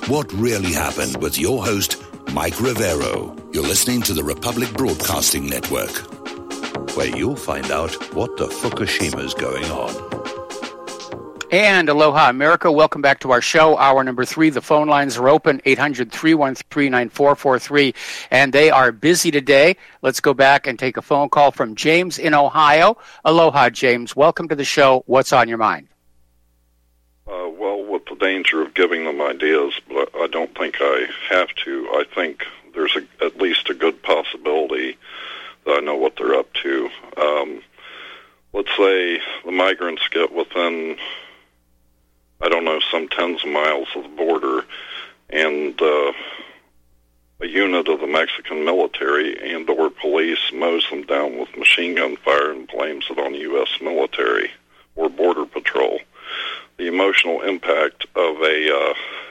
What Really Happened with your host, Mike Rivero. You're listening to the Republic Broadcasting Network, where you'll find out what the Fukushima's going on. And aloha, America. Welcome back to our show, hour number 3. The phone lines are open, 800-313-9443, and they are busy today. Let's go back and take a phone call from James in Ohio. Aloha, James. Welcome to the show. What's on your mind? Well, with the danger of giving them ideas, but I don't think I have to. I think there's at least a good possibility that I know what they're up to. Let's say the migrants get within, I don't know, some tens of miles of the border, and a unit of the Mexican military and or police mows them down with machine gun fire and blames it on the U.S. military or Border Patrol. The emotional impact of a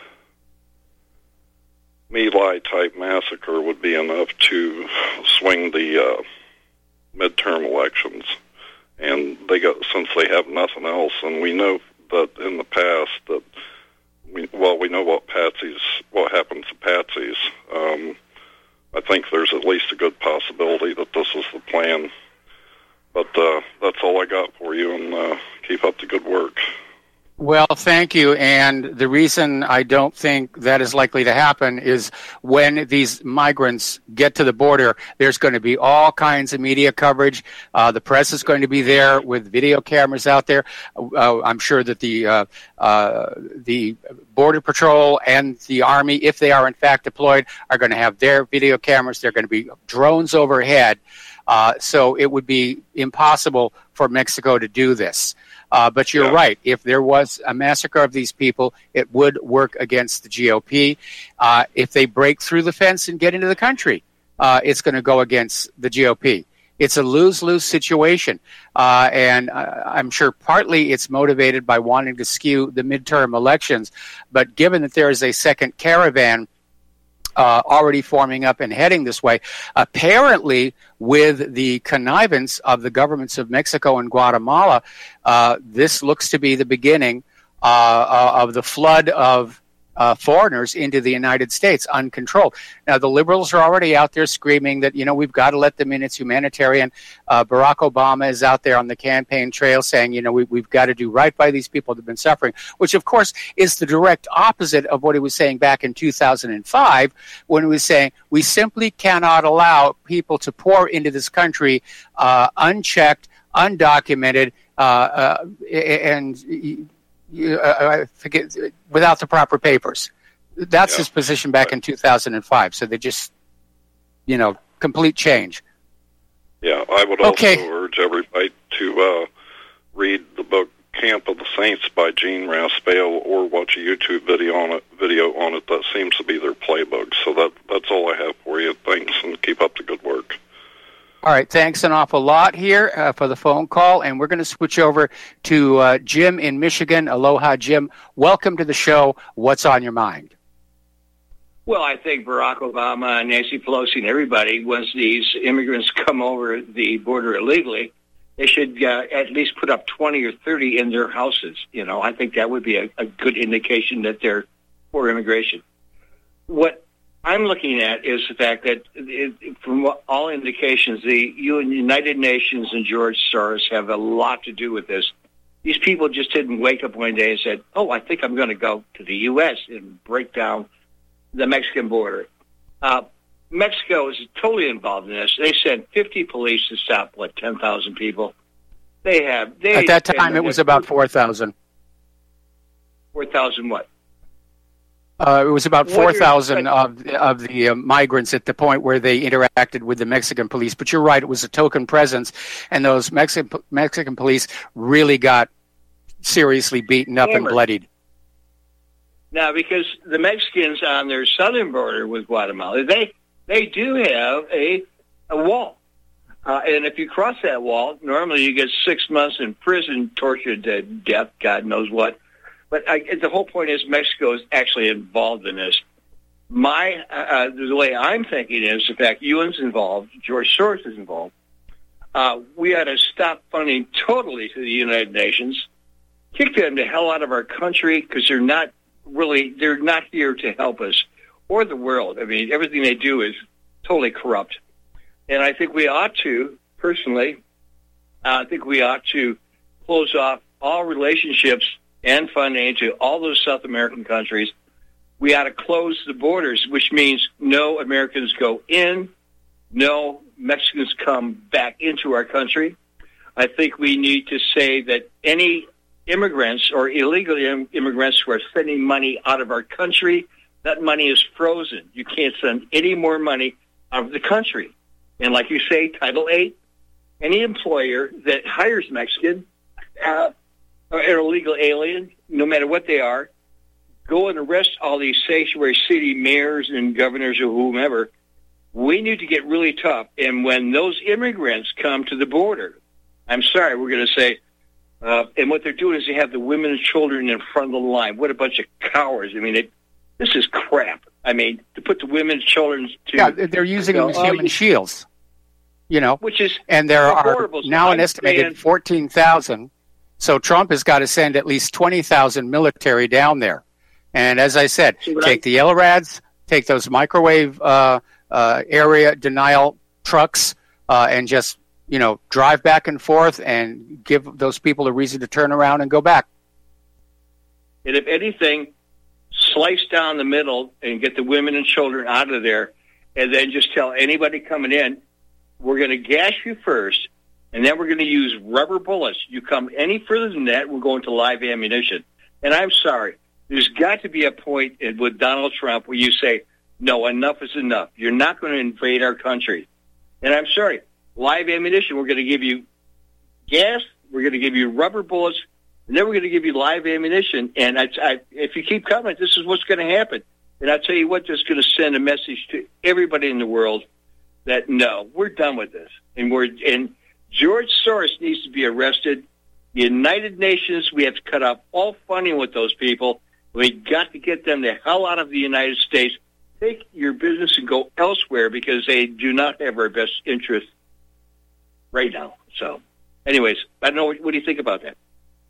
My Lai-type massacre would be enough to swing the midterm elections. And since they have nothing else, and we know that in the past that we know what happens to patsies. I think there's at least a good possibility that this is the plan. But that's all I got for you, and keep up the good work. Well, thank you. And the reason I don't think that is likely to happen is when these migrants get to the border, there's going to be all kinds of media coverage. The press is going to be there with video cameras out there. I'm sure that the Border Patrol and the Army, if they are in fact deployed, are going to have their video cameras. There are going to be drones overhead. So it would be impossible for Mexico to do this. But you're right. If there was a massacre of these people, it would work against the GOP. If they break through the fence and get into the country, it's going to go against the GOP. It's a lose-lose situation. And I'm sure partly it's motivated by wanting to skew the midterm elections. But given that there is a second caravan already forming up and heading this way, apparently with the connivance of the governments of Mexico and Guatemala, this looks to be the beginning of the flood of foreigners into the United States uncontrolled. Now, the liberals are already out there screaming that, we've got to let them in. It's humanitarian. Barack Obama is out there on the campaign trail saying, we've got to do right by these people that have been suffering, which, of course, is the direct opposite of what he was saying back in 2005 when he was saying we simply cannot allow people to pour into this country unchecked, undocumented, and I forget, without the proper papers. That's his position back in 2005. So they just, complete change. Yeah, I would also urge everybody to read the book Camp of the Saints by Gene Raspel or watch a YouTube video on it. That seems to be their playbook. So that's all I have for you. Thanks, and keep up the good work. All right, thanks an awful lot here for the phone call, and we're going to switch over to Jim in Michigan. Aloha, Jim. Welcome to the show. What's on your mind? Well, I think Barack Obama and Nancy Pelosi and everybody, once these immigrants come over the border illegally, they should at least put up 20 or 30 in their houses. I think that would be a good indication that they're for immigration. What I'm looking at is the fact that, from all indications, the United Nations and George Soros have a lot to do with this. These people just didn't wake up one day and said, I think I'm going to go to the U.S. and break down the Mexican border. Mexico is totally involved in this. They sent 50 police to stop, 10,000 people? At that time, it was about 4,000. 4,000 what? It was about 4,000 of the migrants at the point where they interacted with the Mexican police. But you're right, it was a token presence, and those Mexican police really got seriously beaten up and bloodied. Now, because the Mexicans on their southern border with Guatemala, they do have a wall. And if you cross that wall, normally you get 6 months in prison, tortured to death, God knows what. But the whole point is Mexico is actually involved in this. The way I'm thinking is, in fact, UN's involved, George Soros is involved. We ought to stop funding totally to the United Nations, kick them the hell out of our country because they're not really, they're not here to help us or the world. I mean, everything they do is totally corrupt. And I think we ought to, personally, close off all relationships and funding to all those South American countries. We ought to close the borders, which means no Americans go in, no Mexicans come back into our country. I think we need to say that any immigrants or illegal immigrants who are sending money out of our country, that money is frozen. You can't send any more money out of the country. And like you say, Title VIII, any employer that hires Mexican or an illegal alien, no matter what they are, go and arrest all these sanctuary city mayors and governors or whomever. We need to get really tough. And when those immigrants come to the border, I'm sorry, we're going to say, and what they're doing is they have the women and children in front of the line. What a bunch of cowards. I mean, this is crap. I mean, to put the women and children to... Yeah, they're using them as human shields, Which is and there are horrible. now an estimated 14,000. So Trump has got to send at least 20,000 military down there. And as I said, take the LRADs, take those microwave area denial trucks, and just, drive back and forth and give those people a reason to turn around and go back. And if anything, slice down the middle and get the women and children out of there, and then just tell anybody coming in, we're going to gas you first, and then we're going to use rubber bullets. You come any further than that, we're going to live ammunition. And I'm sorry, there's got to be a point with Donald Trump where you say, no, enough is enough. You're not going to invade our country. And I'm sorry, live ammunition, we're going to give you gas, we're going to give you rubber bullets, and then we're going to give you live ammunition. And if you keep coming, this is what's going to happen. And I'll tell you what, this is going to send a message to everybody in the world that, no, we're done with this. And George Soros needs to be arrested. The United Nations, we have to cut off all funding with those people. We got to get them the hell out of the United States. Take your business and go elsewhere because they do not have our best interest right now. So, anyways, I don't know. What do you think about that?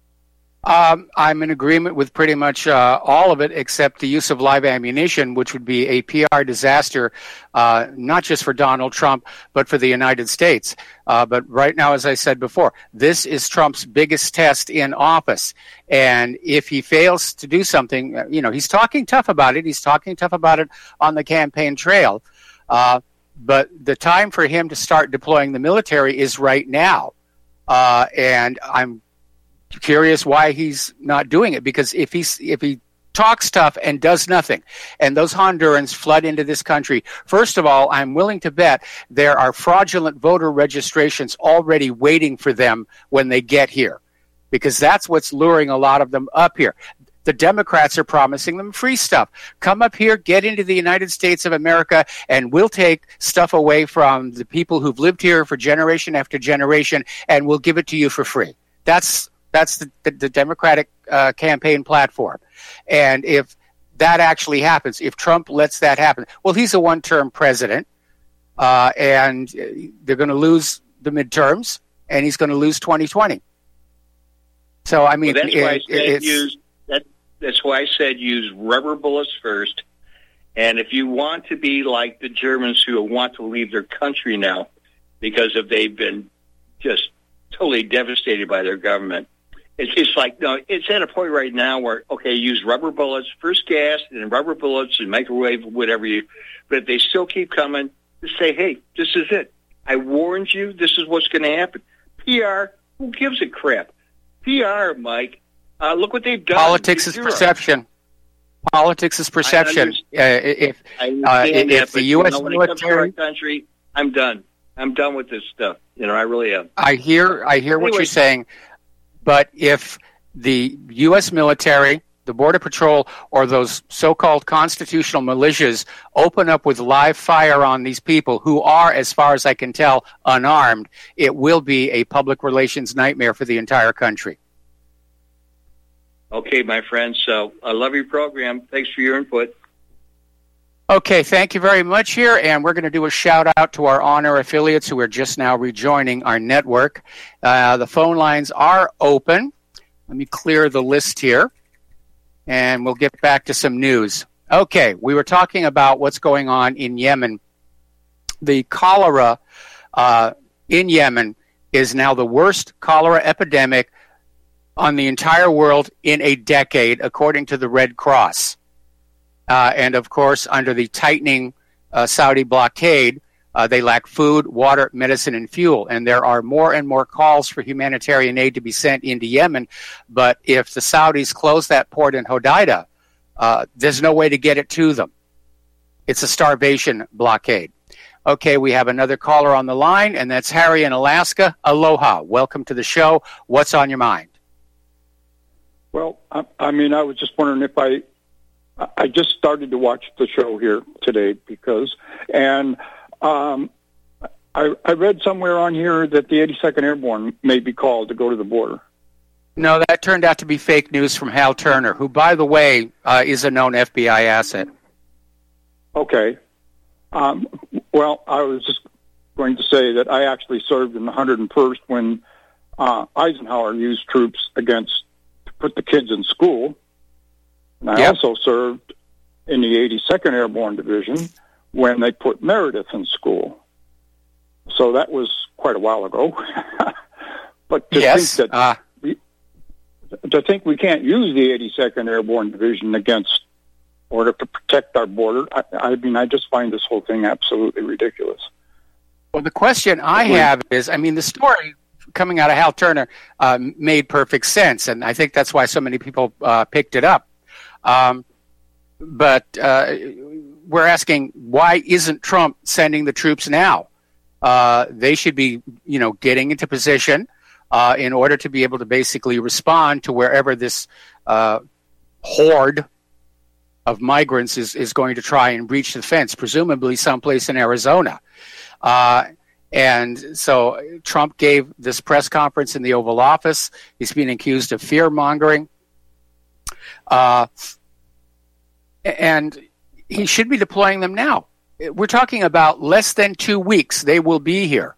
I'm in agreement with pretty much all of it, except the use of live ammunition, which would be a PR disaster, not just for Donald Trump, but for the United States. But right now, as I said before, this is Trump's biggest test in office. And if he fails to do something, he's talking tough about it. He's talking tough about it on the campaign trail. But the time for him to start deploying the military is right now. And I'm curious why he's not doing it, because if he talks tough and does nothing, and those Hondurans flood into this country, first of all, I'm willing to bet there are fraudulent voter registrations already waiting for them when they get here, because that's what's luring a lot of them up here. The Democrats are promising them free stuff. Come up here, get into the United States of America, and we'll take stuff away from the people who've lived here for generation after generation, and we'll give it to you for free. That's the Democratic campaign platform. And if that actually happens, if Trump lets that happen, well, he's a one-term president, and they're going to lose the midterms, and he's going to lose 2020. So, I mean, that's why I said use rubber bullets first. And if you want to be like the Germans who want to leave their country now because they've been just totally devastated by their government, it's like, no, it's at a point right now where, okay, use rubber bullets, first gas, and then rubber bullets and microwave, whatever but if they still keep coming, just say, hey, this is it. I warned you, this is what's going to happen. PR, who gives a crap? PR, Mike, look what they've done. Politics is perception. Politics is perception. If the U.S. military country, I'm done. I'm done with this stuff. I really am. I hear what you're saying. But if the U.S. military, the Border Patrol, or those so-called constitutional militias open up with live fire on these people who are, as far as I can tell, unarmed, it will be a public relations nightmare for the entire country. Okay, my friend. So I love your program. Thanks for your input. Okay, thank you very much here, and we're going to do a shout-out to our on-air affiliates who are just now rejoining our network. The phone lines are open. Let me clear the list here. and we'll get back to some news. Okay, we were talking about what's going on in Yemen. The cholera in Yemen is now the worst cholera epidemic on the entire world in a decade, according to the Red Cross. And, of course, under the tightening Saudi blockade, they lack food, water, medicine, and fuel. And there are more and more calls for humanitarian aid to be sent into Yemen. But if the Saudis close that port in Hodeidah, there's no way to get it to them. It's a starvation blockade. Okay, we have another caller on the line, and that's Harry in Alaska. Aloha. Welcome to the show. What's on your mind? Well, I was just wondering if I just started to watch the show here today I read somewhere on here that the 82nd Airborne may be called to go to the border. No, that turned out to be fake news from Hal Turner, who, by the way, is a known FBI asset. Okay. Well, I was just going to say that I actually served in the 101st when Eisenhower used troops to put the kids in school. And I also served in the 82nd Airborne Division when they put Meredith in school. So that was quite a while ago. But to think we can't use the 82nd Airborne Division or to protect our border, I just find this whole thing absolutely ridiculous. Well, the question I have is, the story coming out of Hal Turner made perfect sense, and I think that's why so many people picked it up. But we're asking, why isn't Trump sending the troops now? They should be, getting into position in order to be able to basically respond to wherever this horde of migrants is going to try and breach the fence, presumably someplace in Arizona. And so Trump gave this press conference in the Oval Office. He's being accused of fear-mongering. And he should be deploying them now. We're talking about less than 2 weeks. They will be here.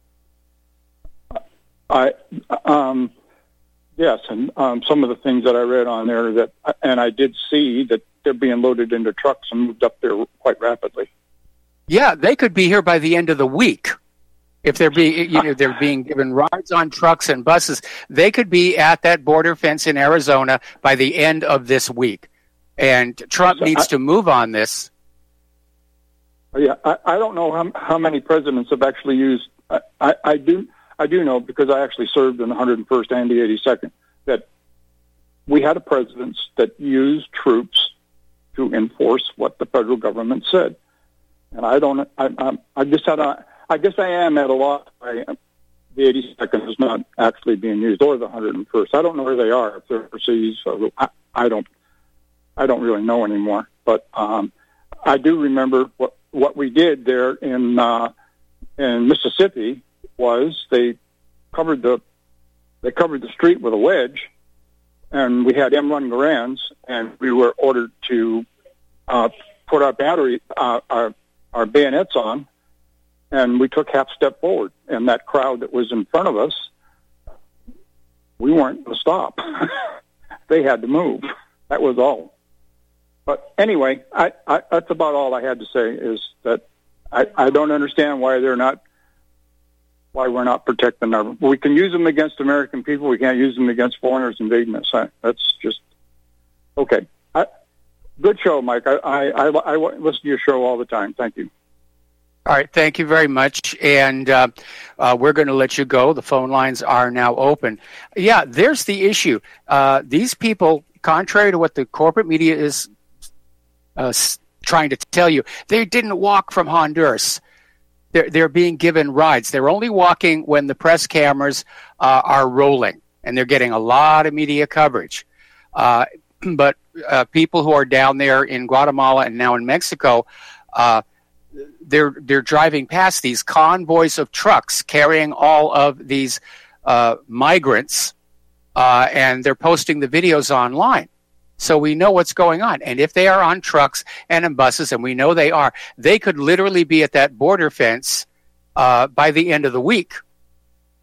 Yes, and some of the things that I read on there and I did see that they're being loaded into trucks and moved up there quite rapidly. Yeah, they could be here by the end of the week. If they're being given rides on trucks and buses, they could be at that border fence in Arizona by the end of this week. And Trump needs to move on this. Yeah, I don't know how many presidents have actually used. I do know, because I actually served in the 101st and the 82nd, that we had a president that used troops to enforce what the federal government said. And I guess I am at a loss why the 82nd is not actually being used, or the 101st. I don't know where they are, if they're overseas. I don't really know anymore. But I do remember what we did there in Mississippi was they covered the street with a wedge, and we had M-run Garands, and we were ordered to put our bayonets on, and we took half step forward. And that crowd that was in front of us, we weren't going to stop. They had to move. That was all. But anyway, that's about all I had to say, is that I don't understand why we're not protecting them. We can use them against American people. We can't use them against foreigners invading us. That's just okay. Good show, Mike. I listen to your show all the time. Thank you. All right, thank you very much. And we're going to let you go. The phone lines are now open. Yeah, there's the issue. These people, contrary to what the corporate media is trying to tell you, they didn't walk from Honduras. They're being given rides. They're only walking when the press cameras are rolling, and they're getting a lot of media coverage. But people who are down there in Guatemala and now in Mexico, they're driving past these convoys of trucks carrying all of these migrants, and they're posting the videos online. So we know what's going on. And if they are on trucks and in buses, and we know they are, they could literally be at that border fence by the end of the week. And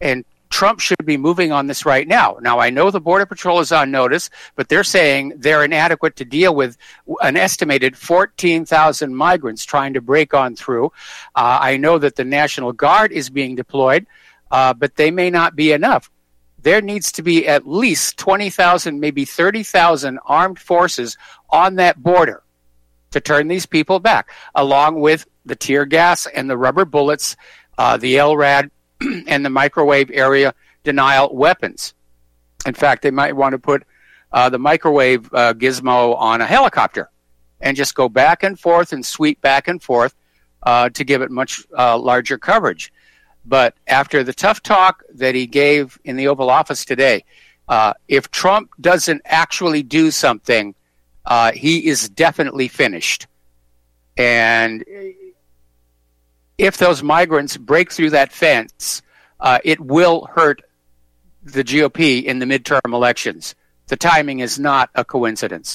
Trump should be moving on this right now. Now, I know the Border Patrol is on notice, but they're saying they're inadequate to deal with an estimated 14,000 migrants trying to break on through. I know that the National Guard is being deployed, but they may not be enough. There needs to be at least 20,000, maybe 30,000 armed forces on that border to turn these people back, along with the tear gas and the rubber bullets, the LRAD, and the microwave area denial weapons. In fact, they might want to put the microwave gizmo on a helicopter and just go back and forth and sweep back and forth to give it much larger coverage. But after the tough talk that he gave in the Oval Office today, if Trump doesn't actually do something, he is definitely finished. And if those migrants break through that fence, it will hurt the GOP in the midterm elections. The timing is not a coincidence.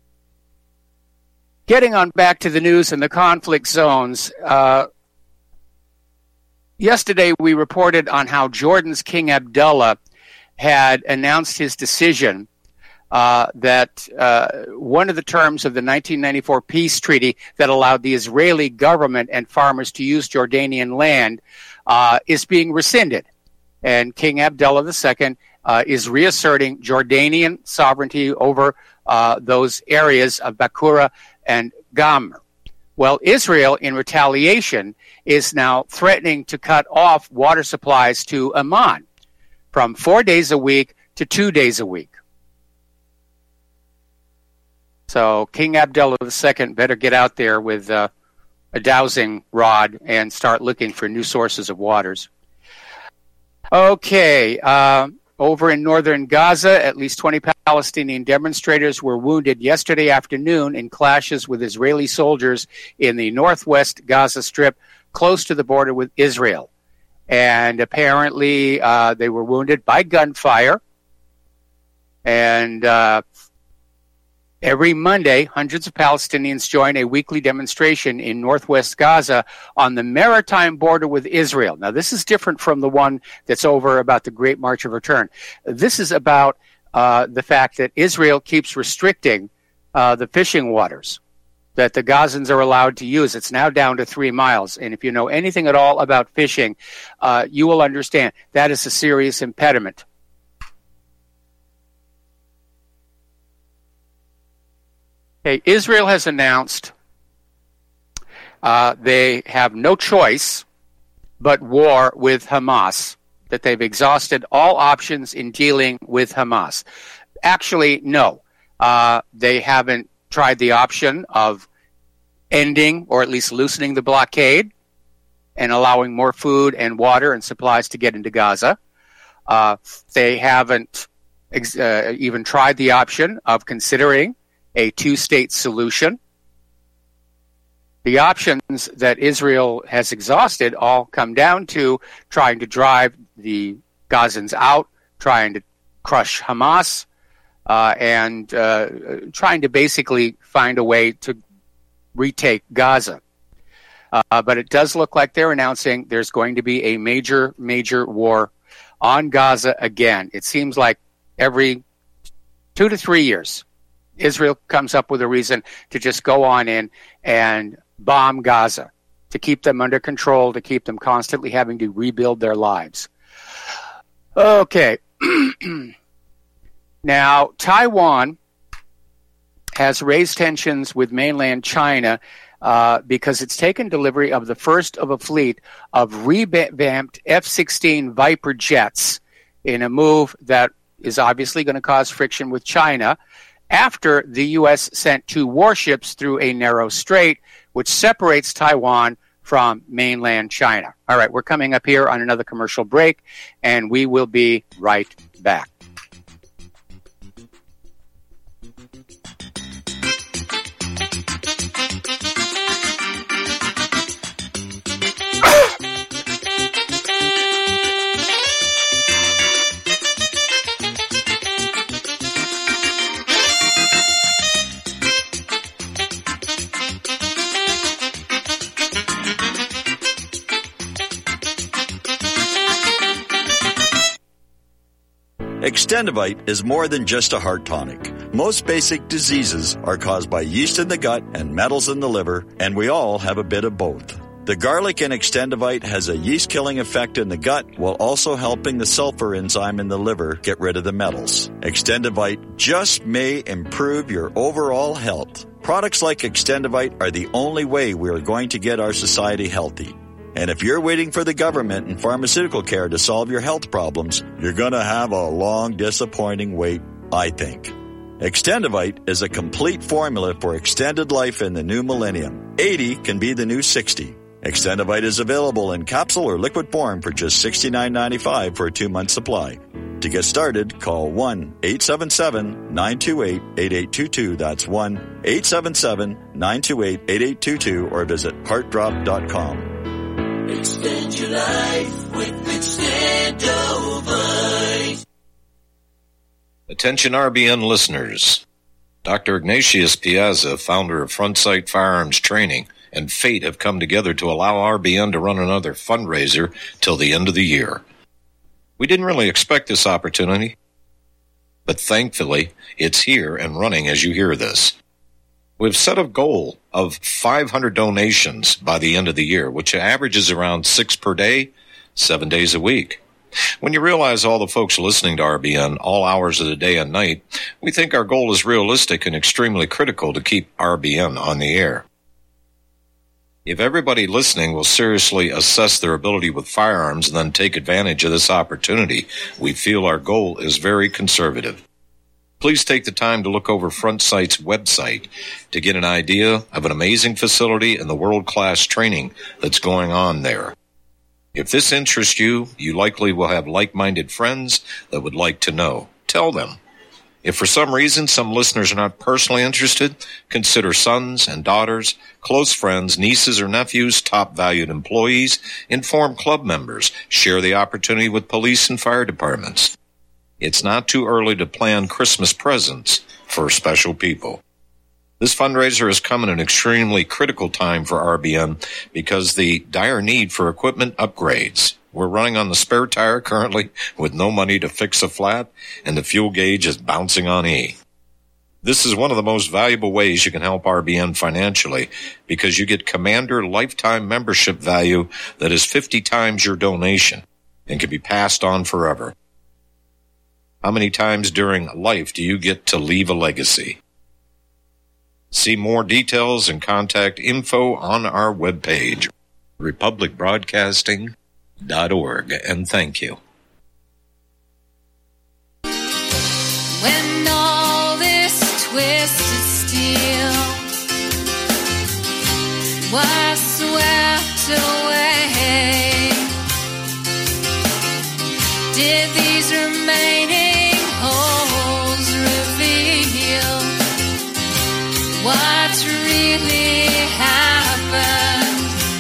Getting on back to the news and the conflict zones, yesterday we reported on how Jordan's King Abdullah had announced his decision that one of the terms of the 1994 peace treaty that allowed the Israeli government and farmers to use Jordanian land is being rescinded. And King Abdullah II is reasserting Jordanian sovereignty over those areas of Bakura and Gamr. Well, Israel, in retaliation, is now threatening to cut off water supplies to Amman from 4 days a week to 2 days a week. So King Abdullah II better get out there with a dowsing rod and start looking for new sources of waters. Okay, over in northern Gaza, at least 20 Palestinian demonstrators were wounded yesterday afternoon in clashes with Israeli soldiers in the northwest Gaza Strip, close to the border with Israel. And apparently they were wounded by gunfire. And every Monday, hundreds of Palestinians join a weekly demonstration in northwest Gaza on the maritime border with Israel. Now, this is different from the one that's over about the Great March of Return. This is about the fact that Israel keeps restricting the fishing waters that the Gazans are allowed to use. It's now down to 3 miles. And if you know anything at all about fishing, you will understand that is a serious impediment. Okay, Israel has announced they have no choice but war with Hamas, that they've exhausted all options in dealing with Hamas. Actually, no. They haven't tried the option of ending or at least loosening the blockade and allowing more food and water and supplies to get into Gaza. They haven't even tried the option of considering a two-state solution. The options that Israel has exhausted all come down to trying to drive the Gazans out, trying to crush Hamas, and trying to basically find a way to retake Gaza. But it does look like they're announcing there's going to be a major, major war on Gaza again. It seems like every 2 to 3 years, Israel comes up with a reason to just go on in and bomb Gaza, to keep them under control, to keep them constantly having to rebuild their lives. Okay. Now, Taiwan has raised tensions with mainland China because it's taken delivery of the first of a fleet of revamped F-16 Viper jets in a move that is obviously going to cause friction with China, after the U.S. sent 2 warships through a narrow strait, which separates Taiwan from mainland China. All right, we're coming up here on another commercial break, and we will be right back. Extendivite is more than just a heart tonic. Most basic diseases are caused by yeast in the gut and metals in the liver, and we all have a bit of both. The garlic in Extendivite has a yeast-killing effect in the gut while also helping the sulfur enzyme in the liver get rid of the metals. Extendivite just may improve your overall health. Products like Extendivite are the only way we are going to get our society healthy. And if you're waiting for the government and pharmaceutical care to solve your health problems, you're going to have a long, disappointing wait, I think. Extendivite is a complete formula for extended life in the new millennium. 80 can be the new 60. Extendivite is available in capsule or liquid form for just $69.95 for a 2-month supply. To get started, call 1-877-928-8822. That's 1-877-928-8822 or visit heartdrop.com. Extend your life with Extendovite. Attention RBN listeners. Dr. Ignatius Piazza, founder of Front Sight Firearms Training, and Fate have come together to allow RBN to run another fundraiser till the end of the year. We didn't really expect this opportunity, but thankfully it's here and running as you hear this. We've set a goal of 500 donations by the end of the year, which averages around 6 per day, 7 days a week. When you realize all the folks listening to RBN all hours of the day and night, we think our goal is realistic and extremely critical to keep RBN on the air. If everybody listening will seriously assess their ability with firearms and then take advantage of this opportunity, we feel our goal is very conservative. Please take the time to look over Front Sight's website to get an idea of an amazing facility and the world-class training that's going on there. If this interests you, you likely will have like-minded friends that would like to know. Tell them. If for some reason some listeners are not personally interested, consider sons and daughters, close friends, nieces or nephews, top valued employees, inform club members, share the opportunity with police and fire departments. It's not too early to plan Christmas presents for special people. This fundraiser has come at an extremely critical time for RBN because the dire need for equipment upgrades. We're running on the spare tire currently with no money to fix a flat, and the fuel gauge is bouncing on E. This is one of the most valuable ways you can help RBN financially because you get Commander lifetime membership value that is 50 times your donation and can be passed on forever. How many times during life do you get to leave a legacy? See more details and contact info on our webpage, republicbroadcasting.org, and thank you. When all this twisted steel was swept away, did these remaining holes reveal what really happened?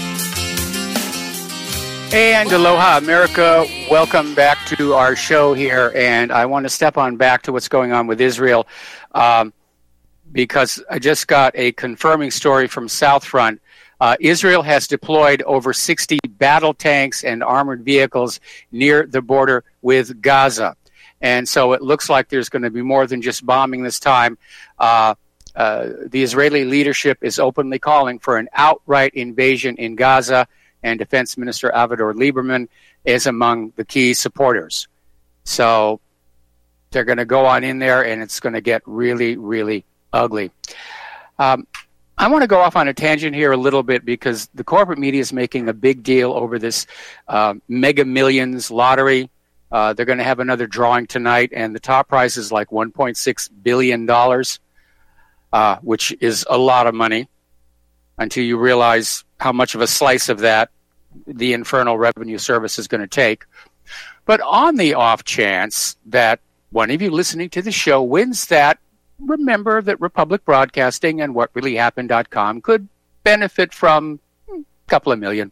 And aloha, America. Welcome back to our show here. And I want to step on back to what's going on with Israel because I just got a confirming story from South Front. Israel has deployed over 60 battle tanks and armored vehicles near the border with Gaza. And so it looks like there's going to be more than just bombing this time. The Israeli leadership is openly calling for an outright invasion in Gaza, and Defense Minister Avigdor Lieberman is among the key supporters. So they're going to go on in there, and it's going to get really, really ugly. I want to go off on a tangent here a little bit because the corporate media is making a big deal over this Mega Millions lottery. They're going to have another drawing tonight, and the top prize is like $1.6 billion, which is a lot of money until you realize how much of a slice of that the Internal Revenue Service is going to take. But on the off chance that one of you listening to the show wins that, remember that Republic Broadcasting and WhatReallyHappened.com could benefit from a couple of million.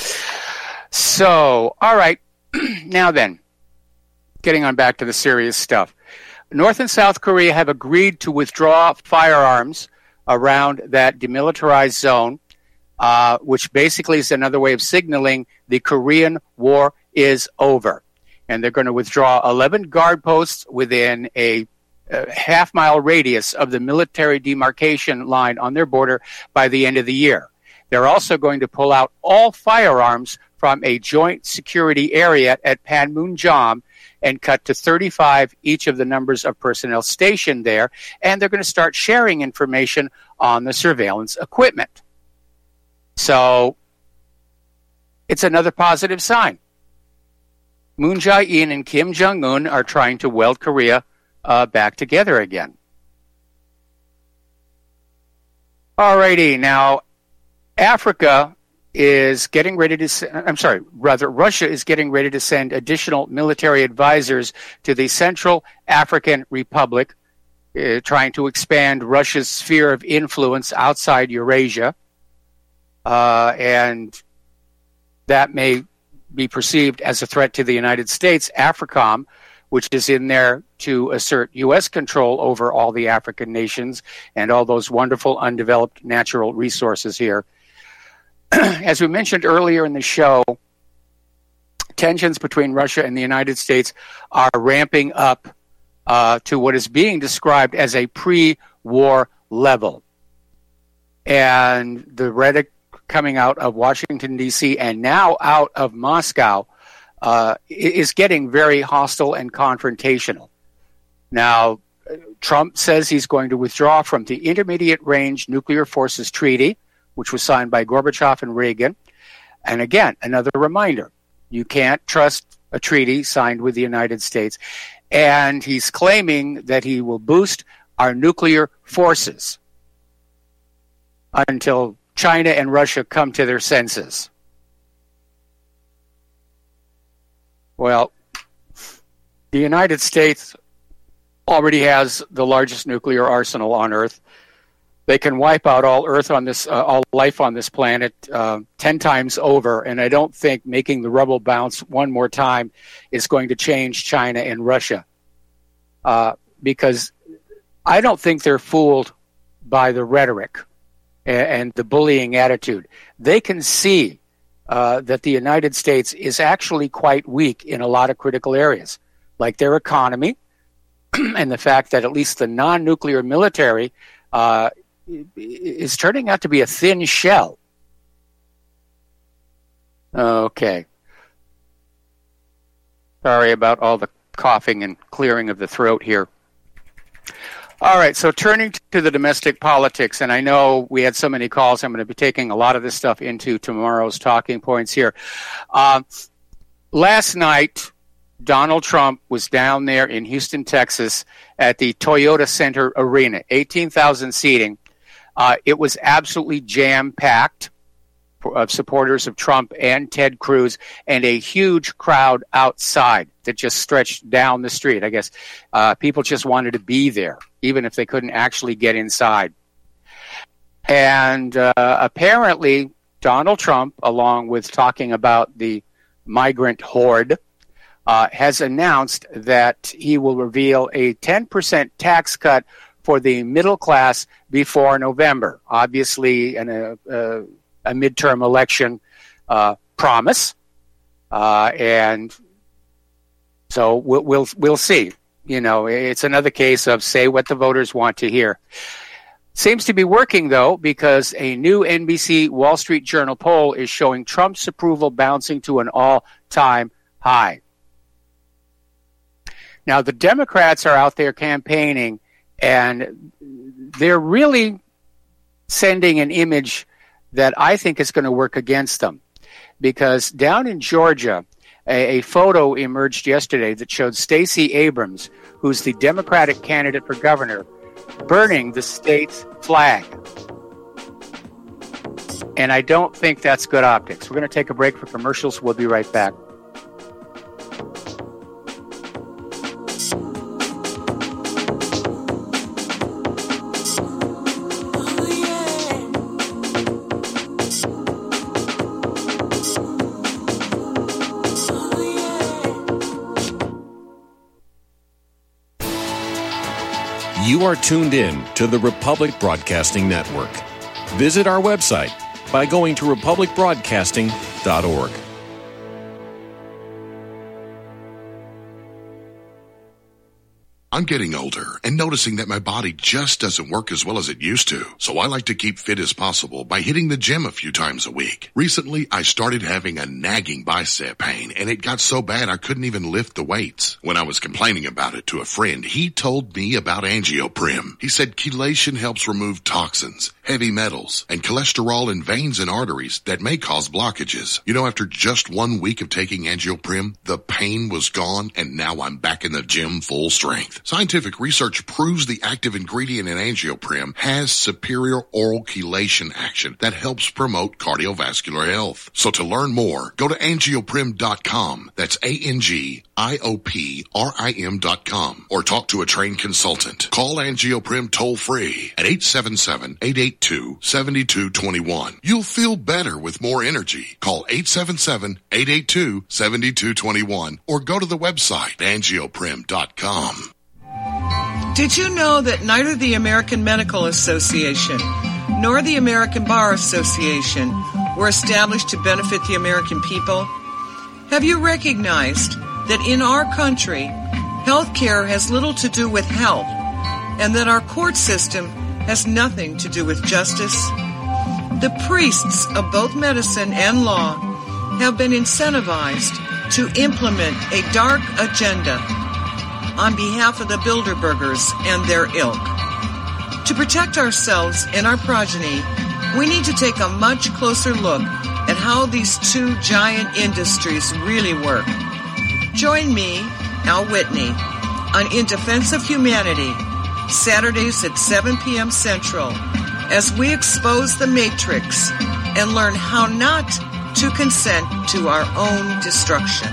So, all right, now then, getting on back to the serious stuff. North and South Korea have agreed to withdraw firearms around that demilitarized zone, which basically is another way of signaling the Korean War is over. and they're going to withdraw 11 guard posts within a half-mile radius of the military demarcation line on their border by the end of the year. They're also going to pull out all firearms from a joint security area at Panmunjom and cut to 35 each of the numbers of personnel stationed there, and they're going to start sharing information on the surveillance equipment. So it's another positive sign. Moon Jae-in and Kim Jong-un are trying to weld Korea back together again. Alrighty, now Russia is getting ready to send additional military advisors to the Central African Republic, trying to expand Russia's sphere of influence outside Eurasia. And that may be perceived as a threat to the United States. AFRICOM, which is in there to assert U.S. control over all the African nations and all those wonderful undeveloped natural resources here. As we mentioned earlier in the show, tensions between Russia and the United States are ramping up to what is being described as a pre-war level. And the rhetoric coming out of Washington, D.C., and now out of Moscow is getting very hostile and confrontational. Now, Trump says he's going to withdraw from the Intermediate Range Nuclear Forces Treaty, which was signed by Gorbachev and Reagan. And again, another reminder, you can't trust a treaty signed with the United States. And he's claiming that he will boost our nuclear forces until China and Russia come to their senses. Well, the United States already has the largest nuclear arsenal on Earth. They can wipe out all life on this planet 10 times over, and I don't think making the rubble bounce one more time is going to change China and Russia, because I don't think they're fooled by the rhetoric and the bullying attitude. They can see that the United States is actually quite weak in a lot of critical areas, like their economy and the fact that at least the non-nuclear military is turning out to be a thin shell. Okay. Sorry about all the coughing and clearing of the throat here. All right, so turning to the domestic politics, and I know we had so many calls, I'm going to be taking a lot of this stuff into tomorrow's talking points here. Last night, Donald Trump was down there in Houston, Texas, at the Toyota Center Arena, 18,000 seating. It was absolutely jam-packed of supporters of Trump and Ted Cruz, and a huge crowd outside that just stretched down the street. I guess people just wanted to be there, even if they couldn't actually get inside. And apparently, Donald Trump, along with talking about the migrant horde, has announced that he will reveal a 10% tax cut for the middle class before November. Obviously, a midterm election promise, and so we'll see. You know, it's another case of say what the voters want to hear. Seems to be working, though, because a new NBC Wall Street Journal poll is showing Trump's approval bouncing to an all-time high. Now, the Democrats are out there campaigning, and they're really sending an image that I think is going to work against them. Because down in Georgia, a photo emerged yesterday that showed Stacey Abrams, who's the Democratic candidate for governor, burning the state's flag. And I don't think that's good optics. We're going to take a break for commercials. We'll be right back. You are tuned in to the Republic Broadcasting Network. Visit our website by going to republicbroadcasting.org. I'm getting older and noticing that my body just doesn't work as well as it used to. So I like to keep fit as possible by hitting the gym a few times a week. Recently, I started having a nagging bicep pain, and it got so bad I couldn't even lift the weights. When I was complaining about it to a friend, he told me about AngioPrim. He said chelation helps remove toxins, heavy metals, and cholesterol in veins and arteries that may cause blockages. You know, after just 1 week of taking AngioPrim, the pain was gone, and now I'm back in the gym full strength. Scientific research proves the active ingredient in AngioPrim has superior oral chelation action that helps promote cardiovascular health. So to learn more, go to angioprim.com. That's ANGIOPRIM.com, or talk to a trained consultant. Call AngioPrim toll free at 877-882-7221. You'll feel better with more energy. Call 877-882-7221 or go to the website angioprim.com. Did you know that neither the American Medical Association nor the American Bar Association were established to benefit the American people? Have you recognized that in our country, health care has little to do with health, and that our court system has nothing to do with justice? The priests of both medicine and law have been incentivized to implement a dark agenda on behalf of the Bilderbergers and their ilk. To protect ourselves and our progeny, we need to take a much closer look at how these two giant industries really work. Join me, Al Whitney, on In Defense of Humanity, Saturdays at 7 p.m. Central, as we expose the Matrix and learn how not to consent to our own destruction.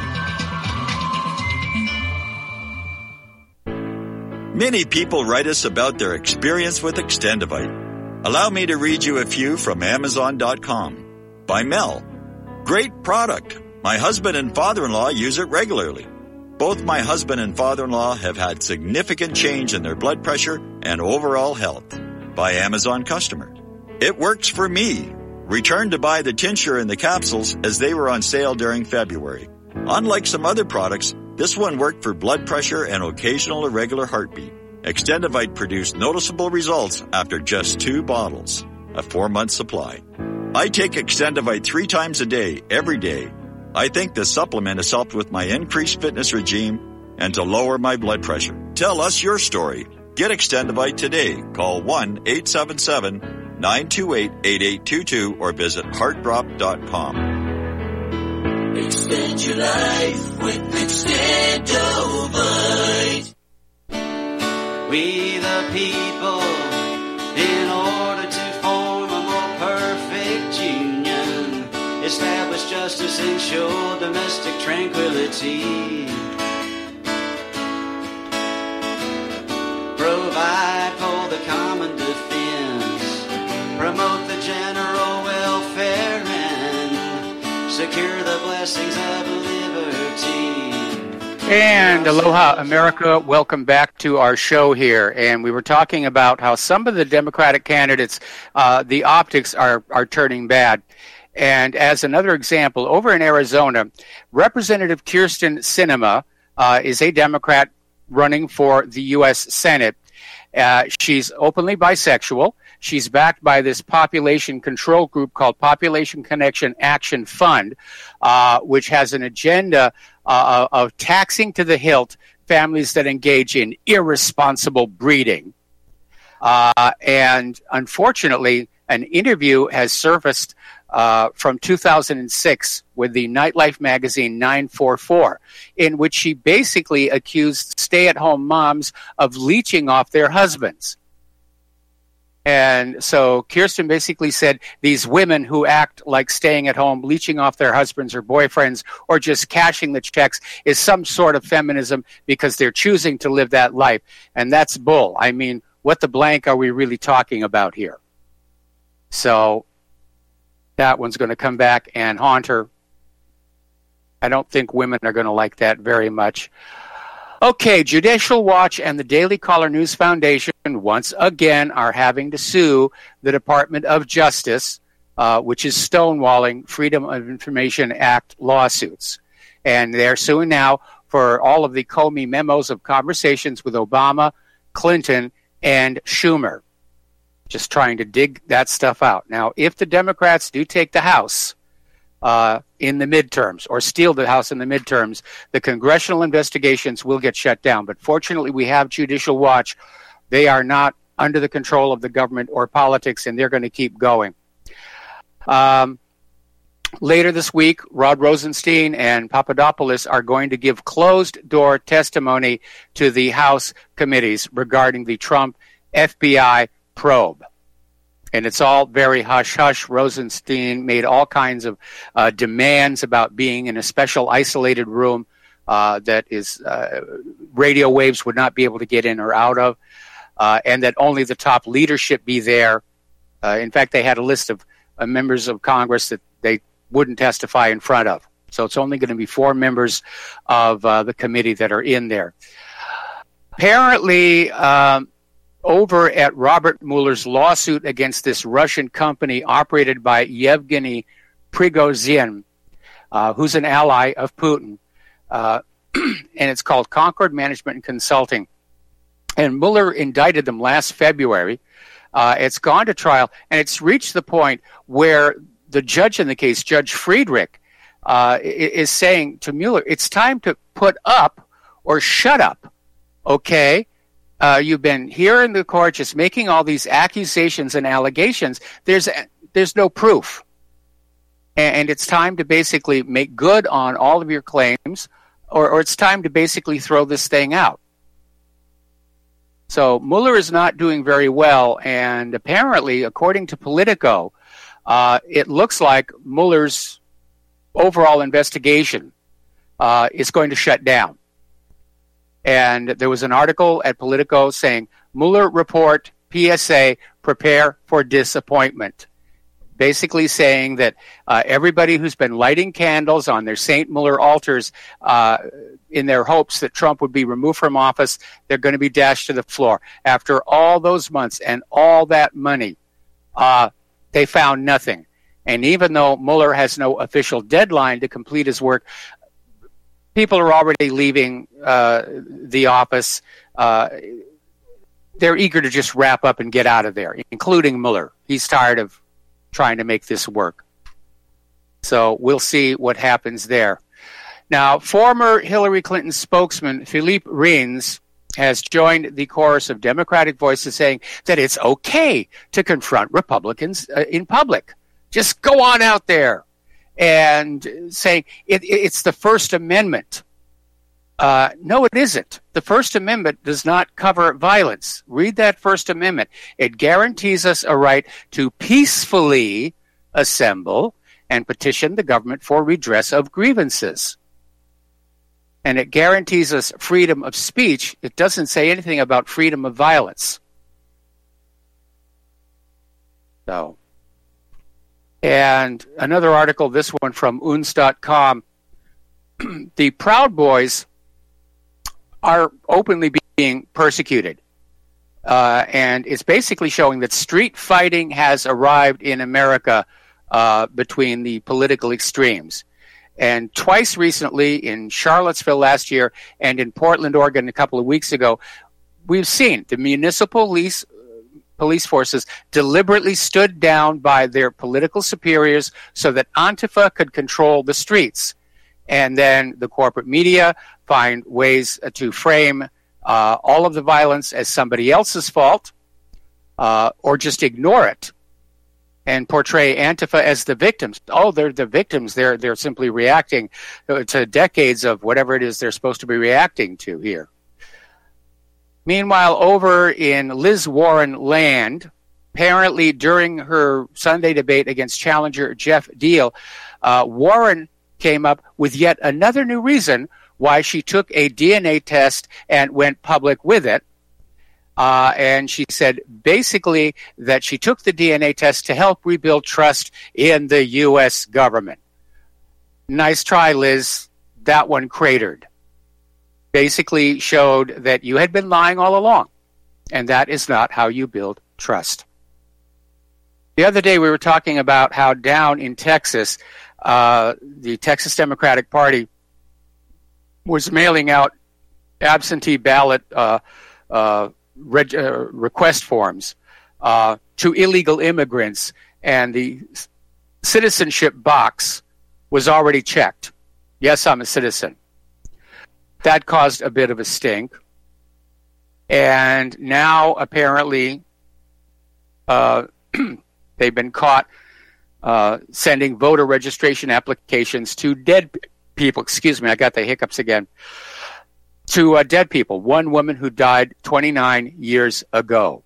Many people write us about their experience with Extendivite. Allow me to read you a few from Amazon.com. By Mel. Great product. My husband and father-in-law use it regularly. Both my husband and father-in-law have had significant change in their blood pressure and overall health. By Amazon customer. It works for me. Returned to buy the tincture and the capsules as they were on sale during February. Unlike some other products, this one worked for blood pressure and occasional irregular heartbeat. Extendivite produced noticeable results after just 2 bottles, a 4-month supply. I take Extendivite 3 times a day, every day. I think this supplement has helped with my increased fitness regime and to lower my blood pressure. Tell us your story. Get Extendivite today. Call 1-877-928-8822 or visit heartdrop.com. Extend your life with Extendovite. We the people, in order to form a more perfect union, establish justice, ensure domestic tranquility, provide for the common defense, promote the general welfare, and secure the blessings of liberty. And aloha, America. Welcome back to our show here. And we were talking about how some of the Democratic candidates, the optics are turning bad. And as another example, over in Arizona, Representative Kyrsten Sinema is a Democrat running for the U.S. Senate. She's openly bisexual. She's backed by this population control group called Population Connection Action Fund, which has an agenda of taxing to the hilt families that engage in irresponsible breeding. And unfortunately, an interview has surfaced from 2006 with the nightlife magazine 944, in which she basically accused stay-at-home moms of leeching off their husbands. And so Kyrsten basically said these women who act like staying at home, leeching off their husbands or boyfriends, or just cashing the checks is some sort of feminism because they're choosing to live that life. And that's bull. I mean, what the blank are we really talking about here? So that one's going to come back and haunt her. I don't think women are going to like that very much. Okay, Judicial Watch and the Daily Caller News Foundation once again are having to sue the Department of Justice, which is stonewalling Freedom of Information Act lawsuits. And they're suing now for all of the Comey memos of conversations with Obama, Clinton, and Schumer. Just trying to dig that stuff out. Now, if the Democrats do take the House in the midterms, or steal the House in the midterms, the congressional investigations will get shut down. But fortunately, we have Judicial Watch. They are not under the control of the government or politics, and they're going to keep going. Later this week, Rod Rosenstein and Papadopoulos are going to give closed-door testimony to the House committees regarding the Trump FBI probe. And it's all very hush-hush. Rosenstein made all kinds of demands about being in a special isolated room that is radio waves would not be able to get in or out of, and that only the top leadership be there. In fact, they had a list of members of Congress that they wouldn't testify in front of. So it's only going to be 4 members of the committee that are in there. Apparently, over at Robert Mueller's lawsuit against this Russian company operated by Yevgeny Prigozhin, who's an ally of Putin, and it's called Concord Management and Consulting. And Mueller indicted them last February. It's gone to trial, and it's reached the point where the judge in the case, Judge Friedrich, is saying to Mueller, it's time to put up or shut up, okay? You've been here in the court just making all these accusations and allegations. There's no proof. And it's time to basically make good on all of your claims, or it's time to basically throw this thing out. So Mueller is not doing very well, and apparently, according to Politico, it looks like Mueller's overall investigation is going to shut down. And there was an article at Politico saying, Mueller report, PSA, prepare for disappointment. Basically saying that everybody who's been lighting candles on their St. Mueller altars in their hopes that Trump would be removed from office, they're going to be dashed to the floor. After all those months and all that money, they found nothing. And even though Mueller has no official deadline to complete his work, people are already leaving the office. They're eager to just wrap up and get out of there, including Mueller. He's tired of trying to make this work. So we'll see what happens there. Now, former Hillary Clinton spokesman Philippe Rins has joined the chorus of Democratic voices saying that it's okay to confront Republicans in public. Just go on out there. And saying it's the First Amendment. No, it isn't. The First Amendment does not cover violence. Read that First Amendment. It guarantees us a right to peacefully assemble and petition the government for redress of grievances. And it guarantees us freedom of speech. It doesn't say anything about freedom of violence. So, and another article, this one from Unz.com, the Proud Boys are openly being persecuted. And it's basically showing that street fighting has arrived in America between the political extremes. And twice recently, in Charlottesville last year and in Portland, Oregon a couple of weeks ago, we've seen the municipal police forces deliberately stood down by their political superiors so that Antifa could control the streets. And then the corporate media find ways to frame all of the violence as somebody else's fault, or just ignore it and portray Antifa as the victims. Oh, they're the victims. They're simply reacting to decades of whatever it is they're supposed to be reacting to here. Meanwhile, over in Liz Warren land, apparently during her Sunday debate against challenger Jeff Deal, Warren came up with yet another new reason why she took a DNA test and went public with it. And she said basically that she took the DNA test to help rebuild trust in the U.S. government. Nice try, Liz. That one cratered. Basically showed that you had been lying all along, and that is not how you build trust. The other day we were talking about how down in Texas, the Texas Democratic Party was mailing out absentee ballot request forms to illegal immigrants, and the citizenship box was already checked. Yes, I'm a citizen. That caused a bit of a stink. And now, apparently, they've been caught sending voter registration applications to dead people. Excuse me, I got the hiccups again. To dead people. One woman who died 29 years ago.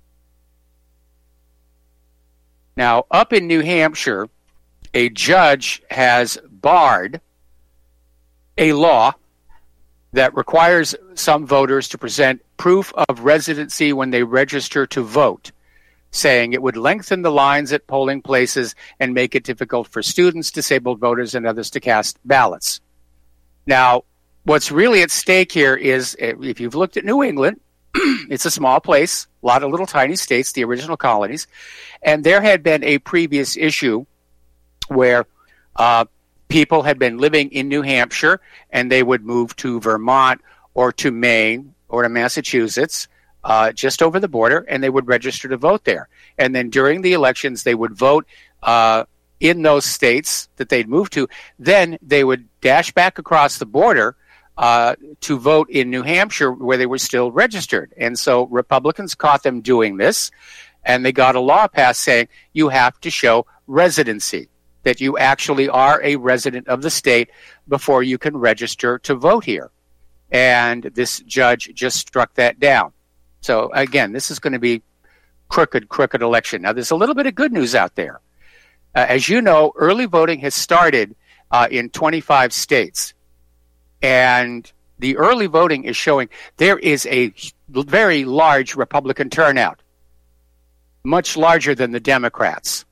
Now, up in New Hampshire, a judge has barred a law that requires some voters to present proof of residency when they register to vote, saying it would lengthen the lines at polling places and make it difficult for students, disabled voters, and others to cast ballots. Now, what's really at stake here is, if you've looked at New England, it's a small place, a lot of little tiny states, the original colonies, and there had been a previous issue where people had been living in New Hampshire and they would move to Vermont or to Maine or to Massachusetts, just over the border, and they would register to vote there. And then during the elections, they would vote in those states that they'd moved to. Then they would dash back across the border to vote in New Hampshire where they were still registered. And so Republicans caught them doing this, and they got a law passed saying you have to show residency, that you actually are a resident of the state before you can register to vote here. And this judge just struck that down. So again, this is going to be crooked election. Now, there's a little bit of good news out there. As you know, early voting has started in 25 states. And the early voting is showing there is a very large Republican turnout, much larger than the Democrats.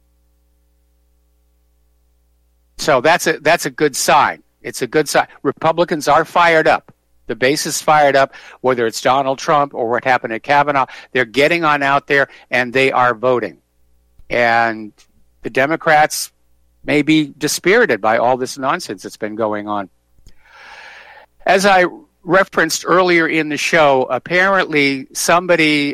So that's a good sign. It's a good sign. Republicans are fired up. The base is fired up, whether it's Donald Trump or what happened at Kavanaugh. They're getting on out there, and they are voting. And the Democrats may be dispirited by all this nonsense that's been going on. As I referenced earlier in the show, apparently somebody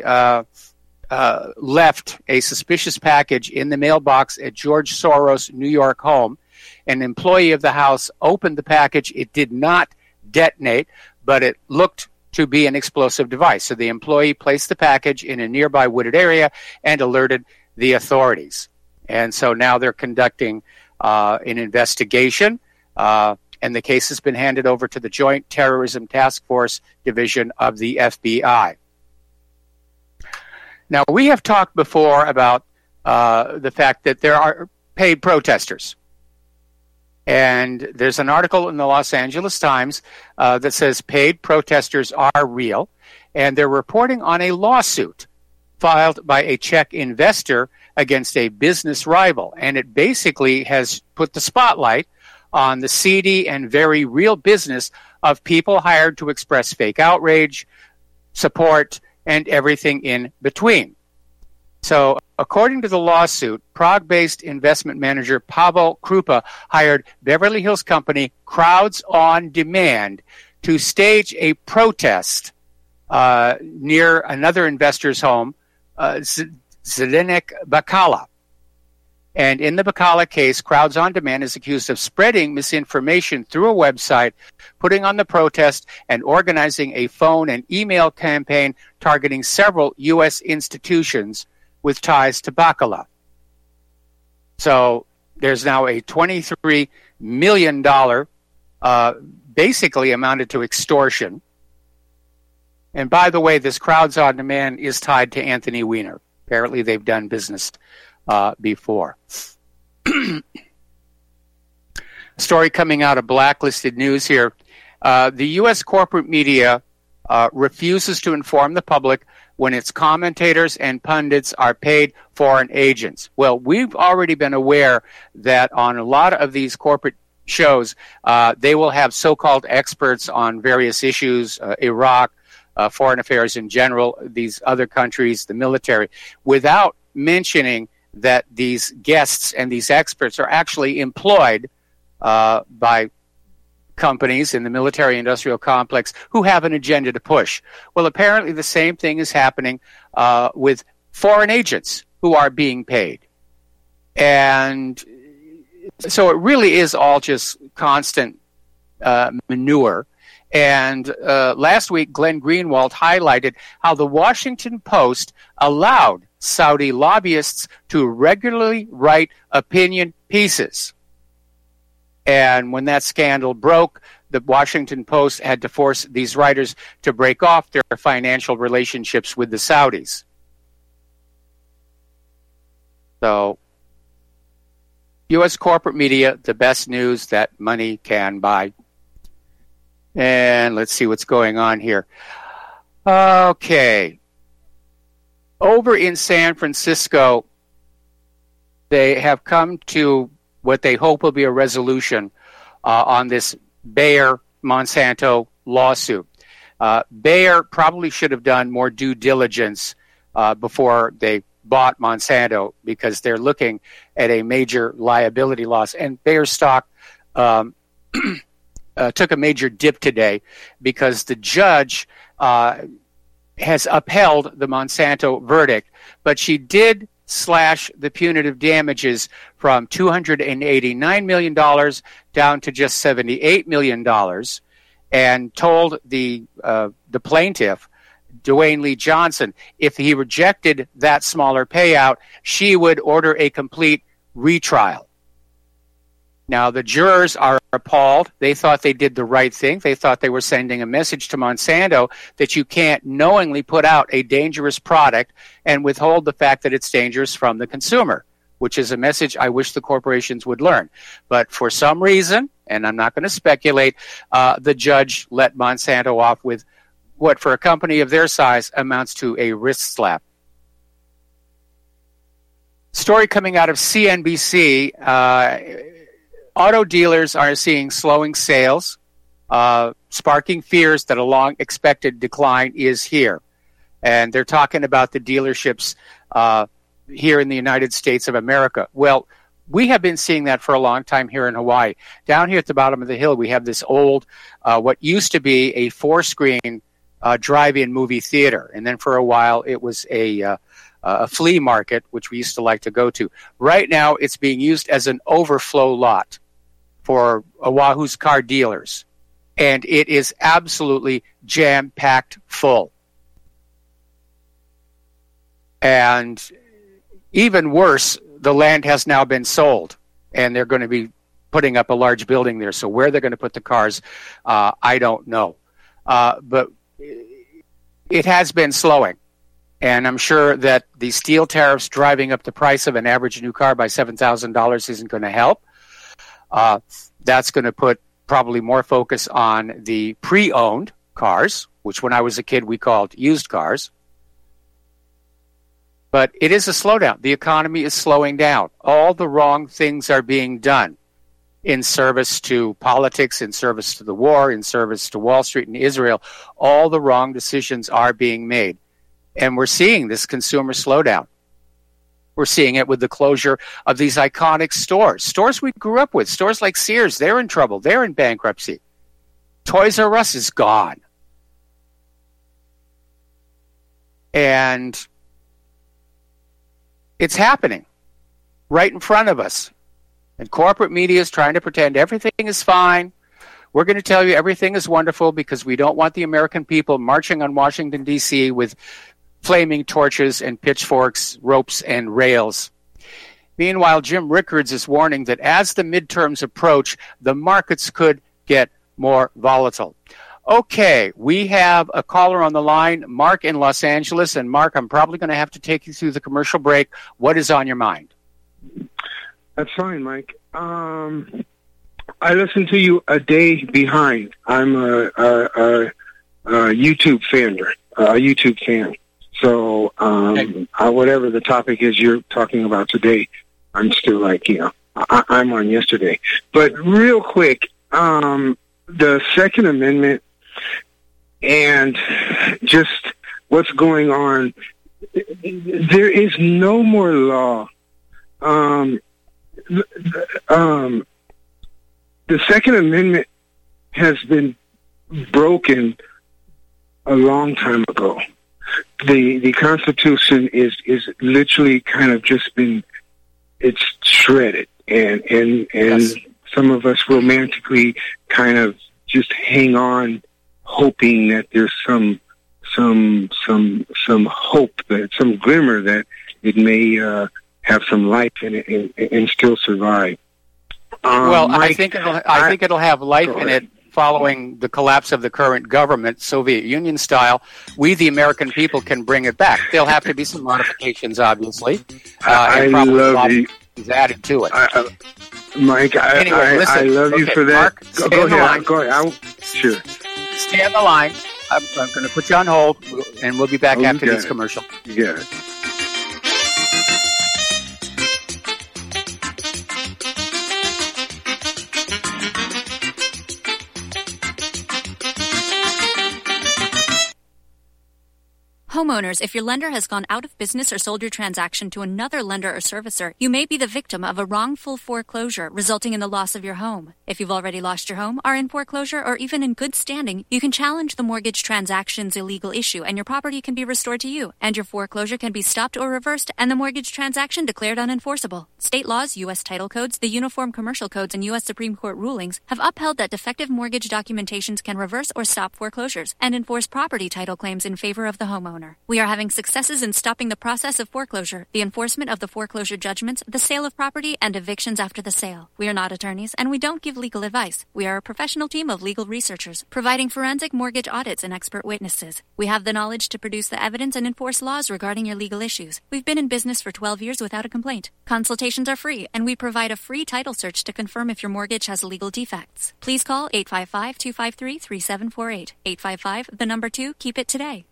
left a suspicious package in the mailbox at George Soros' New York home. An employee of the house opened the package. It did not detonate, but it looked to be an explosive device. So the employee placed the package in a nearby wooded area and alerted the authorities. And so now they're conducting an investigation, and the case has been handed over to the Joint Terrorism Task Force Division of the FBI. Now, we have talked before about the fact that there are paid protesters. And there's an article in the Los Angeles Times that says paid protesters are real, and they're reporting on a lawsuit filed by a Czech investor against a business rival. And it basically has put the spotlight on the seedy and very real business of people hired to express fake outrage, support, and everything in between. So, according to the lawsuit, Prague-based investment manager Pavel Krupa hired Beverly Hills company Crowds on Demand to stage a protest near another investor's home, Zdeněk Bakala. And in the Bakala case, Crowds on Demand is accused of spreading misinformation through a website, putting on the protest, and organizing a phone and email campaign targeting several U.S. institutions with ties to Bakala. So there's now a $23 million, basically amounted to extortion. And by the way, this Crowds on Demand is tied to Anthony Weiner. Apparently they've done business before. Story coming out of Blacklisted News here. The U.S. corporate media refuses to inform the public when its commentators and pundits are paid foreign agents. Well, we've already been aware that on a lot of these corporate shows, they will have so-called experts on various issues, Iraq, foreign affairs in general, these other countries, the military, without mentioning that these guests and these experts are actually employed by companies in the military-industrial complex who have an agenda to push. Well, apparently the same thing is happening with foreign agents who are being paid. And so it really is all just constant manure. And last week, Glenn Greenwald highlighted how the Washington Post allowed Saudi lobbyists to regularly write opinion pieces. And when that scandal broke, the Washington Post had to force these writers to break off their financial relationships with the Saudis. So, U.S. corporate media, the best news that money can buy. And let's see what's going on here. Okay. Over in San Francisco, they have come to what they hope will be a resolution on this Bayer-Monsanto lawsuit. Bayer probably should have done more due diligence before they bought Monsanto, because they're looking at a major liability loss. And Bayer stock took a major dip today because the judge has upheld the Monsanto verdict, but she did slash the punitive damages from $289 million down to just $78 million, and told the plaintiff, Dwayne Lee Johnson, if he rejected that smaller payout, she would order a complete retrial. Now, the jurors are appalled. They thought they did the right thing. They thought they were sending a message to Monsanto that you can't knowingly put out a dangerous product and withhold the fact that it's dangerous from the consumer, which is a message I wish the corporations would learn. But for some reason, and I'm not going to speculate, the judge let Monsanto off with what, for a company of their size, amounts to a wrist slap. Story coming out of CNBC, auto dealers are seeing slowing sales, sparking fears that a long-expected decline is here. And they're talking about the dealerships here in the United States of America. Well, we have been seeing that for a long time here in Hawaii. Down here at the bottom of the hill, we have this old, what used to be a 4-screen drive-in movie theater. And then for a while, it was a flea market, which we used to like to go to. Right now, it's being used as an overflow lot for Oahu's car dealers. And it is absolutely jam-packed full. And even worse, the land has now been sold, and they're going to be putting up a large building there. So where they're going to put the cars, I don't know. But it has been slowing. And I'm sure that the steel tariffs driving up the price of an average new car by $7,000 isn't going to help. That's going to put probably more focus on the pre-owned cars, which when I was a kid we called used cars. But it is a slowdown. The economy is slowing down. All the wrong things are being done in service to politics, in service to the war, in service to Wall Street and Israel. All the wrong decisions are being made. And we're seeing this consumer slowdown. We're seeing it with the closure of these iconic stores we grew up with. Stores like Sears, they're in trouble. They're in bankruptcy. Toys R Us is gone. And it's happening right in front of us. And corporate media is trying to pretend everything is fine. We're going to tell you everything is wonderful because we don't want the American people marching on Washington, D.C. with flaming torches and pitchforks, ropes, and rails. Meanwhile, Jim Rickards is warning that as the midterms approach, the markets could get more volatile. Okay, we have a caller on the line, Mark in Los Angeles. And Mark, I'm probably going to have to take you through the commercial break. What is on your mind? That's fine, Mike. I listen to you a day behind. I'm a YouTube fan. So whatever the topic is you're talking about today, I'm still I'm on yesterday. But real quick, the Second Amendment and just what's going on, there is no more law. The Second Amendment has been broken a long time ago. The Constitution is literally kind of just been, it's shredded, and yes. Some of us romantically kind of just hang on, hoping that there's some hope, that some glimmer that it may have some life in it and still survive. Well, Mike, I think it'll have life in it following the collapse of the current government, Soviet Union style. We, the American people, can bring it back. There'll have to be some modifications, obviously. I love you. Added to it. Mike, anyway, listen, I love you for that. Mark, go ahead. Sure. Stay on the line. I'm going to put you on hold, and we'll be back after this commercial. You got it. Homeowners, if your lender has gone out of business or sold your transaction to another lender or servicer, you may be the victim of a wrongful foreclosure resulting in the loss of your home. If you've already lost your home, are in foreclosure, or even in good standing, you can challenge the mortgage transaction's illegal issue and your property can be restored to you, and your foreclosure can be stopped or reversed and the mortgage transaction declared unenforceable. State laws, U.S. title codes, the Uniform Commercial Codes, and U.S. Supreme Court rulings have upheld that defective mortgage documentations can reverse or stop foreclosures and enforce property title claims in favor of the homeowner. We are having successes in stopping the process of foreclosure, the enforcement of the foreclosure judgments, the sale of property, and evictions after the sale. We are not attorneys, and we don't give legal advice. We are a professional team of legal researchers, providing forensic mortgage audits and expert witnesses. We have the knowledge to produce the evidence and enforce laws regarding your legal issues. We've been in business for 12 years without a complaint. Consultations are free, and we provide a free title search to confirm if your mortgage has legal defects. Please call 855-253-3748. 855, 2, keep it today.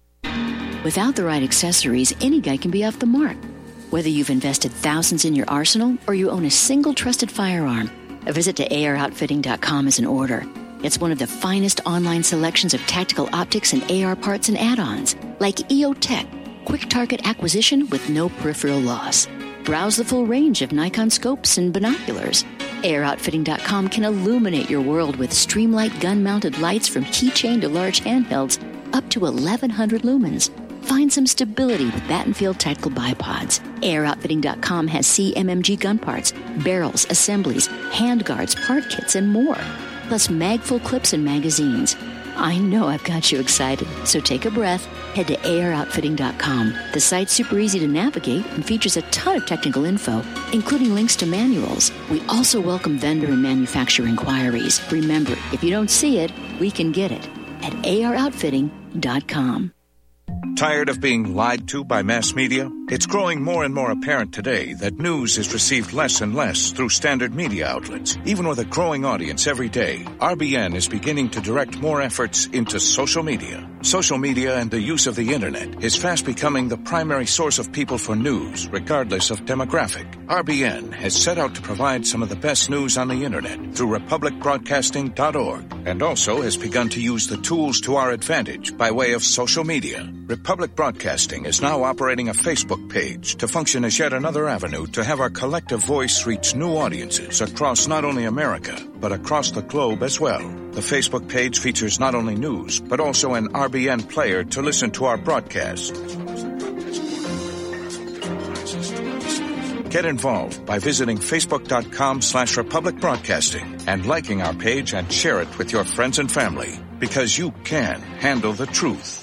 Without the right accessories, any guy can be off the mark. Whether you've invested thousands in your arsenal or you own a single trusted firearm, a visit to AROutfitting.com is in order. It's one of the finest online selections of tactical optics and AR parts and add-ons, like EOTech, quick target acquisition with no peripheral loss. Browse the full range of Nikon scopes and binoculars. AROutfitting.com can illuminate your world with Streamlight gun-mounted lights from keychain to large handhelds up to 1,100 lumens. Find some stability with Battenfield Tactical Bipods. AirOutfitting.com has CMMG gun parts, barrels, assemblies, handguards, part kits, and more. Plus magful clips and magazines. I know I've got you excited, so take a breath. Head to AirOutfitting.com. The site's super easy to navigate and features a ton of technical info, including links to manuals. We also welcome vendor and manufacturer inquiries. Remember, if you don't see it, we can get it at AirOutfitting.com. Tired of being lied to by mass media? It's growing more and more apparent today that news is received less and less through standard media outlets. Even with a growing audience every day, RBN is beginning to direct more efforts into social media. Social media and the use of the internet is fast becoming the primary source of people for news, regardless of demographic. RBN has set out to provide some of the best news on the internet through republicbroadcasting.org, and also has begun to use the tools to our advantage by way of social media. Republic Broadcasting is now operating a Facebook page to function as yet another avenue to have our collective voice reach new audiences across not only America, but across the globe as well. The Facebook page features not only news, but also an RBN player to listen to our broadcast. Get involved by visiting facebook.com/Republic Broadcasting and liking our page and share it with your friends and family, because you can handle the truth.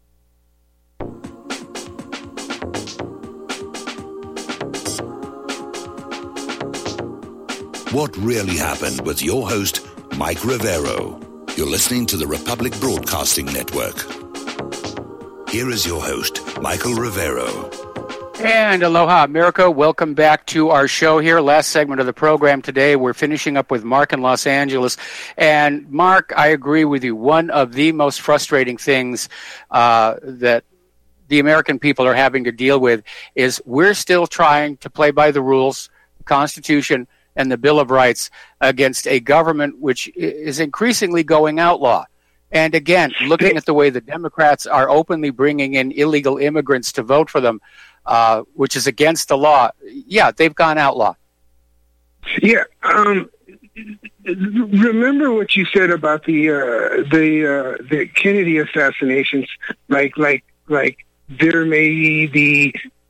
What really happened with your host, Mike Rivero. You're listening to the Republic Broadcasting Network. Here is your host, Michael Rivero. And aloha, America. Welcome back to our show here. Last segment of the program today. We're finishing up with Mark in Los Angeles. And Mark, I agree with you. One of the most frustrating things that the American people are having to deal with is we're still trying to play by the rules, the Constitution, and the Bill of Rights against a government which is increasingly going outlaw. And again, looking at the way the Democrats are openly bringing in illegal immigrants to vote for them, which is against the law, yeah, they've gone outlaw. Yeah, remember what you said about the Kennedy assassinations. Like there may be,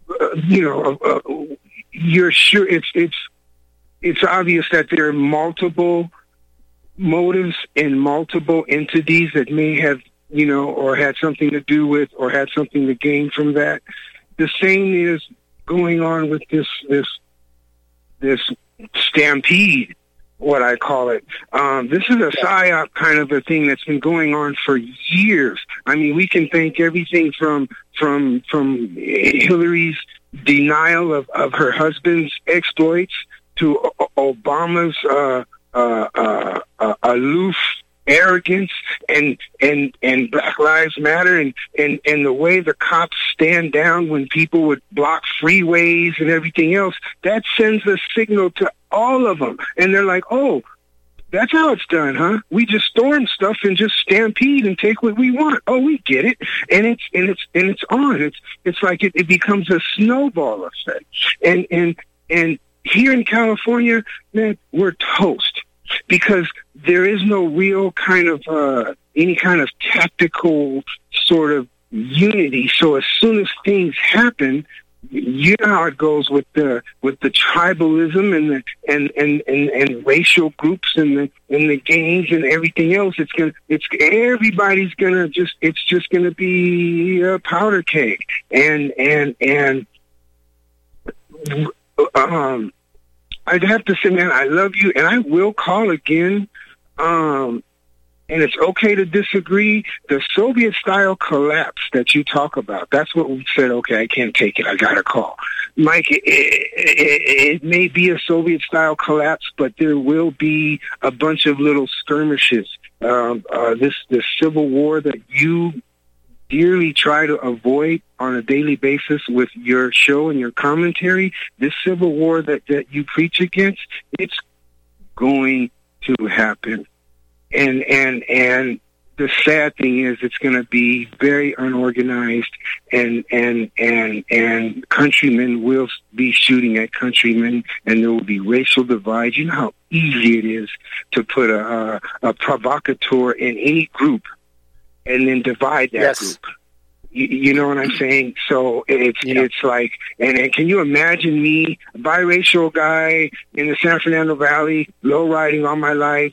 you're sure it's obvious that there are multiple motives and multiple entities that may have, or had something to do with, or had something to gain from that. The same is going on with this stampede, what I call it. This is a psyop kind of a thing that's been going on for years. I mean, we can thank everything from Hillary's denial of her husband's exploits to Obama's aloof arrogance and Black Lives Matter and the way the cops stand down when people would block freeways and everything else. That sends a signal to all of them, and they're like, "Oh, that's how it's done, huh? We just storm stuff and just stampede and take what we want. Oh, we get it." And it's on. It's like it becomes a snowball effect. And here in California, man, we're toast. Because there is no real kind of any kind of tactical sort of unity. So as soon as things happen, you know how it goes with the tribalism and racial groups and the gangs and everything else. Everybody's gonna it's just gonna be a powder keg and I'd have to say, man, I love you, and I will call again, and it's okay to disagree. The Soviet-style collapse that you talk about, that's what we said, okay, I can't take it, I got to call. Mike, it may be a Soviet-style collapse, but there will be a bunch of little skirmishes. This civil war that you dearly try to avoid on a daily basis with your show and your commentary, this civil war that you preach against, it's going to happen. And the sad thing is it's going to be very unorganized and countrymen will be shooting at countrymen and there will be racial divides. You know how easy it is to put a provocateur in any group and then divide that group. You know what I'm saying? So it's like, and can you imagine me, a biracial guy in the San Fernando Valley, low riding all my life,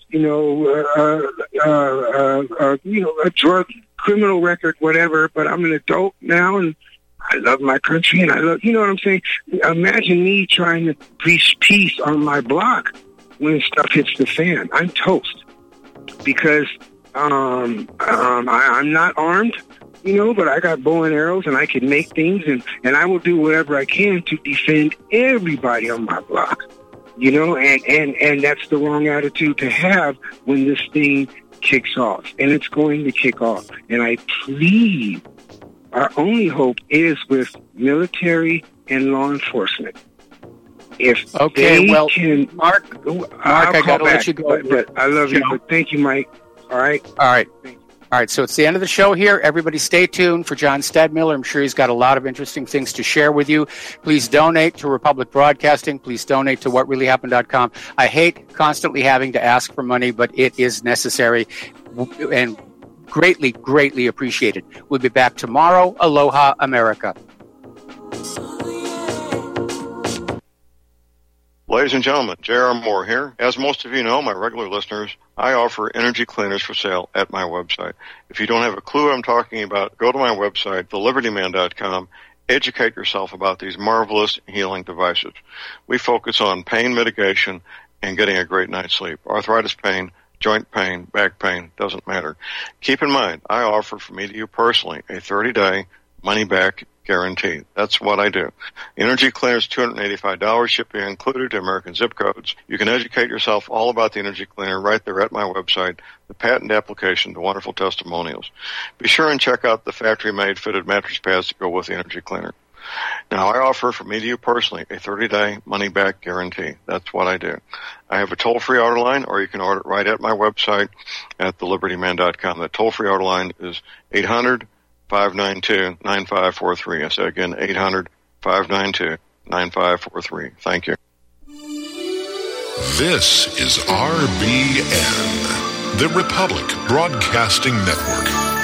a drug criminal record, whatever, but I'm an adult now and I love my country and I love, you know what I'm saying? Imagine me trying to preach peace on my block when stuff hits the fan. I'm toast because I'm not armed, but I got bow and arrows and I can make things and I will do whatever I can to defend everybody on my block, and that's the wrong attitude to have when this thing kicks off, and it's going to kick off. And I plead, our only hope is with military and law enforcement. If Mark, I got to let you go. But I love you. But thank you, Mike. All right. All right, so it's the end of the show here. Everybody stay tuned for John Stadmiller. I'm sure he's got a lot of interesting things to share with you. Please donate to Republic Broadcasting. Please donate to whatreallyhappened.com. I hate constantly having to ask for money, but it is necessary and greatly, greatly appreciated. We'll be back tomorrow. Aloha, America. Ladies and gentlemen, J.R. Moore here. As most of you know, my regular listeners, I offer energy cleaners for sale at my website. If you don't have a clue what I'm talking about, go to my website, thelibertyman.com, educate yourself about these marvelous healing devices. We focus on pain mitigation and getting a great night's sleep. Arthritis pain, joint pain, back pain, doesn't matter. Keep in mind, I offer from me to you personally a 30-day money-back guarantee. That's what I do. Energy cleaners, $285, shipping included to American zip codes. You can educate yourself all about the energy cleaner right there at my website, the patent application, the wonderful testimonials. Be sure and check out the factory-made fitted mattress pads that go with the energy cleaner. Now, I offer from me to you personally a 30-day money-back guarantee. That's what I do. I have a toll-free order line, or you can order it right at my website at thelibertyman.com. The toll-free order line is 800-592-9543. I say again, 800-592-9543. Thank you. This is RBN, the Republic Broadcasting Network.